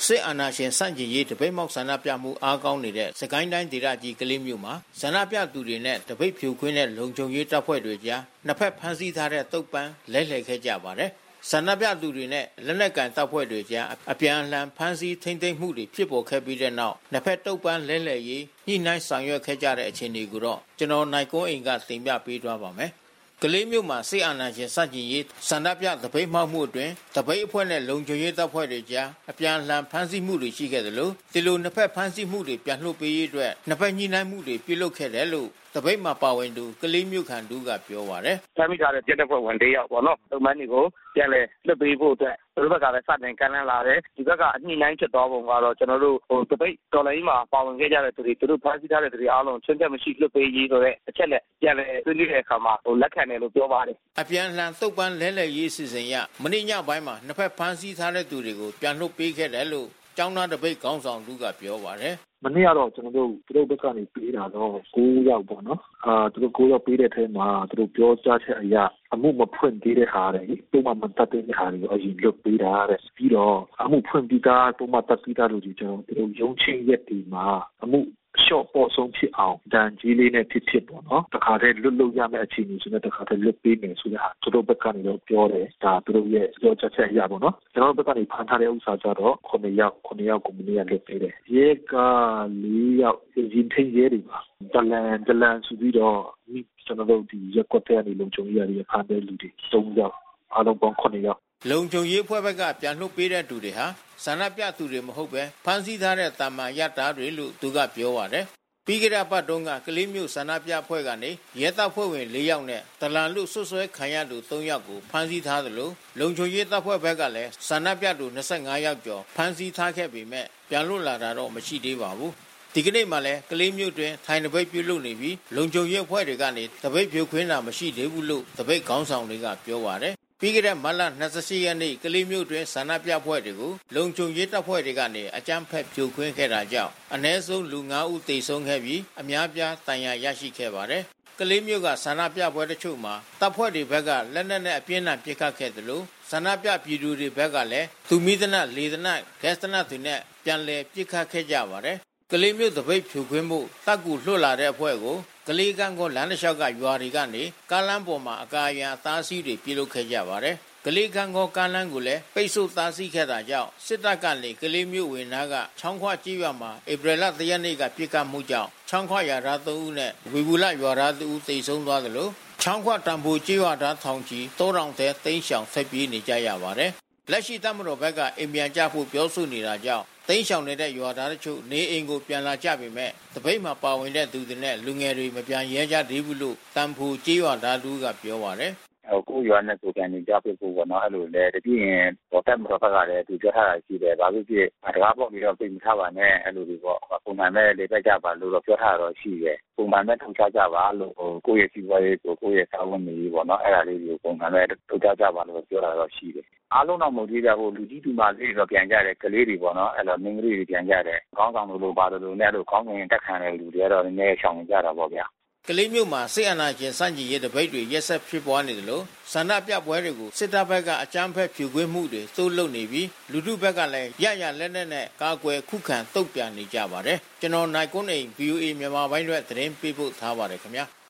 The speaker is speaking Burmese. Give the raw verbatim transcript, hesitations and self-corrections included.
စစ်အာဏာရှင်စန့်ကျင်ရေးတပိတ်မောက်ဆန္ဒပြမှုအားကောင်းနေတဲ့စကိုင်းတိုင်းဒေသကြီးကလေးမြို့မှာဆန္ဒပြသူတွေနဲ့တပိတ်ဖြိုခွင်းတဲ့လုံခြုံရေးတပ်ဖွဲ့တွေကြားနှစ်ဖက်ဖမ်းဆီးထားတဲ့တုတ်ပန်းလဲလှယ်ခဲ့ကြပါတယ်။ဆန္ဒပြသူတွေနဲ့လက်နက်ကန်တပ်ဖွဲ့တွေကြားအပြန်အလှန်ဖမ်းဆီးထိန်းသိမ်းမှုတွေဖြစ်ပေါ်ခဲ့ပြီးတဲ့နောက်နှစ်ဖက်တုတ်ပန်းလဲလှယ်ရေးညှိနှိုင်းဆောင်ရွက်ခဲ့ကြတဲ့အခြေအနေကိုတော့ကျွန်တော်နိုင်ကွန်းအိမ်ကတင်ပြပေးသွားပါမယ်။ကလေးမြို့မှာစစ်အာဏာရှင်စန့်ကျင်ရေးဆန္ဒပြတပိတ်မှောက်မှုအတွင်းတပိတ်အဖွဲ့နဲ့လုံခြုံရေးတပ်ဖွဲ့တွေကြားအပြန်အလှန်ဖမ်းဆီးမှုတွေရှိခဲ့တယ်လို့ဒီလိုနှစ်ဖက်ဖမ်းဆီးမှုတွေပြန်လှုပ်ပေးရေးအတွက်နှစ်ဖက်ညှိနှိုင်းမှုတွေပြုလုပ်ခဲ့တယ်လို့တပိတ်မှာပါဝင်သူကလေးမြို့ခံသူကပြောပါတယ်။ဖမ်းမိထားတဲ့ပြည်တပ်ဖွဲ့ဝင်တွေရောက်ပေါ့နော်။တုံးမန်းတွေကိုပြန်လဲလွတ်ပေးဖို့အတွက်သူတို့ဘက်ကလည်းစတင်ကမ်းလှမ်းလာတယ်။ဒီဘက်ကအညှိနှိုင်းဖြစ်သွားပုံကတော့ကျွန်တော်တို့ဟိုတပိတ်တော်လိုင်းမှာပါဝင်ခဲ့ကြတဲ့သူတွေသူတို့ဖမ်းဆီးထားတဲ့သူတွေအားလုံးချင်းချက်မရှိလွတ်ပေးရေးဆိုတဲ့အချက်နဲ့ပြန်လဲဆွေးနွေးတဲ့အခါမှာဟိုလက်ခံတယ်လို့ပြောပါတယ်။အပြန်လှန်သုတ်ပန်းလဲလှယ်ရေးစီစဉ်ရမနေ့ညပိုင်းမှာနှစ်ဖက်ဖမ်းဆီးထားတဲ့သူတွေကိုပြန်လွတ်ပေးခဲ့တယ်လို့ကျောင်းသားတပိတ်ခေါင်းဆောင်သူကပြောပါတယ်။မနေ့ကတော့ကျွန်တော်တို့သူတို့ဘက်ကနေပေးတာတော့ကိုးယောက်ပေါ့နော်အာသူတို့ကိုးယောက်ပေးတဲ့ထဲမှာသူတို့ပြောကြားချက်အရာအမှုမဖွင့်သေးတဲ့ဟာတွေပုံမှန်မတတ်တဲ့ဟာတွေကိုအရင်လွတ်ပေးတာတဲ့ပြီးတော့အမှုဖွင့်ပြီးသားပုံမှန်တတ်ပြီးသားလူတွေကျွန်တော်တို့ရုံချင်းရက်ဒီမှာအမှုရှော့ပေါ်ဆုံးဖြစ်အောင်ဒဏ်ကြီးလေးနဲ့ဖြစ်ဖြစ်ပေါ့နော်တခါတည်းလွတ်လွတ်ရမယ့်အခြေအနေဆိုတဲ့တခါတည်းလွတ်ပေးမယ်ဆိုတဲ့ဟာသူတို့ဘက်ကနေတော့ပြောတယ်ဒါသူတို့ရဲ့ပြောချက်ချက်အရာပေါ့နော်ကျွန်တော်တို့ဘက်ကနေဖန်ထားတဲ့ဥစ္စာကြတော့ခုနှစ်ယောက်ခုနှစ်ယောက်ကိုမနေ့ကလွတ်ပေးတယ်ရဲကလေးယောက်ရင်ထင်းရဲတွေပါဒလန်ဒလန်ဆိုပြီးတော့ကျွန်တော်တို့ဒီရက်ကွက်တဲ့အနေလုံခြုံရေးရဖန်တဲ့လူတွေသုံးယောက်အားလုံးပေါင်းခုနှစ်ယောက်လုံခြုံရေးဖွဲ့ဘက်ကပြန်လွှတ်ပေးတဲ့သူတွေဟာဆန္ဒပြသူတွေမဟုတ်ပဲဖမ်းဆီးထားတဲ့တာမန်ရတာတွေလို့သူကပြောပါတယ်။ပြီးကြတဲ့ပတ်တုန်းကကလေးမျိုးဆန္ဒပြဖွဲ့ကနေရဲတပ်ဖွဲ့ဝင်၄ယောက်နဲ့တလန်လူဆွဆွဲခံရသူ၃ယောက်ကိုဖမ်းဆီးထားသလိုလုံခြုံရေးတပ်ဖွဲ့ဘက်ကလည်းဆန္ဒပြသူ၂၅ယောက်ကျော်ဖမ်းဆီးထားခဲ့ပေမဲ့ပြန်လွတ်လာတာတော့မရှိသေးပါဘူး။ဒီကနေ့မှလည်းကလေးမျိုးတွင်ထိုင်တပိတ်ပြုလုပ်နေပြီးလုံခြုံရေးအဖွဲ့တွေကနေတပိတ်ဖြိုခွင်းတာမရှိသေးဘူးလို့တပိတ်ခေါင်းဆောင်တွေကပြောပါတယ်ပြီးခဲ့တဲ့မတ်လ၂၈ရက်နေ့ကလေးမျိုးတွင်ဆန္ဒပြပွဲတွေကိုလုံခြုံရေးတပ်ဖွဲ့တွေကနေအကြမ်းဖက်ဖြိုခွင်းခဲ့တာကြောင့်အနည်းဆုံးလူ၅ဦးသေဆုံးခဲ့ပြီးအများပြားဒဏ်ရာရရှိခဲ့ပါတယ်။ကလေးမျိုးကဆန္ဒပြပွဲတချို့မှာတပ်ဖွဲ့တွေဘက်ကလက်နက်နဲ့အပြင်းအထန်ပစ်ခတ်ခဲ့တယ်လို့ဆန္ဒပြပြည်သူတွေဘက်ကလည်းသူမိသနလေသနဂက်စတနတွေနဲ့ပြန်လည်ပစ်ခတ်ခဲ့ကြပါတယ်။ကလေးမျိုးတပိတ်ဖြိုခွင်းမှုတပ်ကူလွှတ်လာတဲ့အဖွဲ့ကိုကလေးကန်းကောလမ်းတစ်လျှောက်ကရွာတွေကနေကားလမ်းပေါ်မှာအကာအရံအသားစီးတွေပြုလုပ်ခဲ့ကြပါတယ်။ကလေးကန်းကောကားလမ်းကိုလည်းပိတ်ဆို့သားစီးခဲ့တာကြောင့်စစ်တပ်ကနေကလေးမျိုးဝင်နာကချောင်းခွကြီးရွာမှာဧပြီလ၁ရက်နေ့ကပြစ်ခတ်မှုကြောင့်ချောင်းခွရွာသား၃ဦးနဲ့ဝေဘူးလရွာသား၂ဦးသေဆုံးသွားသလိုချောင်းခွတံပိုးကြီးရွာသားထောင်ချီ၃ထောင်ထဲတိမ်းရှောင်ဆက်ပြေးနေကြရပါတယ်။လက်ရှိတပ်မတော်ဘက်ကအိမ်ပြန်ကြဖို့ပြောဆိုနေတာကြောင့်တိမ်းရှောင်နေတဲ့ရွာသားတို့နေအိမ်ကိုပြန်လာကြပေမဲ့တပိတ်မှာပါဝင်တဲ့သူတွေနဲ့လူငယ်တွေမပြန်ရဲကြသေးဘူးလို့တန်ဖိုကြီးရွာသားလူကပြောပါတယ်ဟိုကိုရွာနဲ့ကိုပြန်နေကြဖို့ပေါ့နော်အဲ့လိုလေတပြည့်ရင်ပေါ်တက်မတော်ဘက်ကလည်းသူပြောထားတာရှိတယ်ဘာဖြစ်ဖြစ်တကားပေါက်ပြီးတော့ပြင်ထားပါနဲ့အဲ့လိုတွေပေါ့ပုံမှန်ပဲလေတက်ကြပါလို့တော့ပြောထားတော့ရှိတယ်ပုံမှန်ပဲထုတ်ချကြပါလို့ဟိုကိုယ့်ရဲ့စီးပွားရေးကိုကိုယ့်ရဲ့စာဝန်နေပေါ့နော်အဲ့ဒါလေးကိုပုံမှန်ပဲထုတ်ချကြပါလို့ပြောတာတော့ရှိတယ်အားလုံးတော့မဟုတ်သေးဘူးဟိုလူကြီးတူမလေးတွေတော့ပြန်ကြတယ်ကလေးတွေပေါ့နော်အဲ့လိုမင်းကလေးတွေပြန်ကြတယ်ခေါင်းဆောင်တို့လိုပါတို့လိုနဲ့လို့ခေါင်းငင်တက်ခံတဲ့လူတွေကတော့နည်းနည်းရှောင်ကြတာပေါ့ဗျာကလေးမျိုးမှာစစ်အာဏာရှင်စန့်ကျင်ရေးတပိတ်တွေရက်ဆက်ဖြစ်ပွားနေတယ်လို့ဆန္ဒပြပွဲတွေကိုစစ်တပ်ဘက်ကအကြမ်းဖက်ဖြိုခွင်းမှုတွေတိုးလုပ်နေပြီးလူထုဘက်ကလည်းရရလက်နက်နဲ့ကာကွယ်ခုခံတုံ့ပြန်နေကြပါတယ်ကျွန်တော်နိုင်ကွန်းအိမ် ဗီအိုအေ မြန်မာပိုင်းအတွက်သတင်းပေးပို့ထားပါတယ်ခင်ဗျာ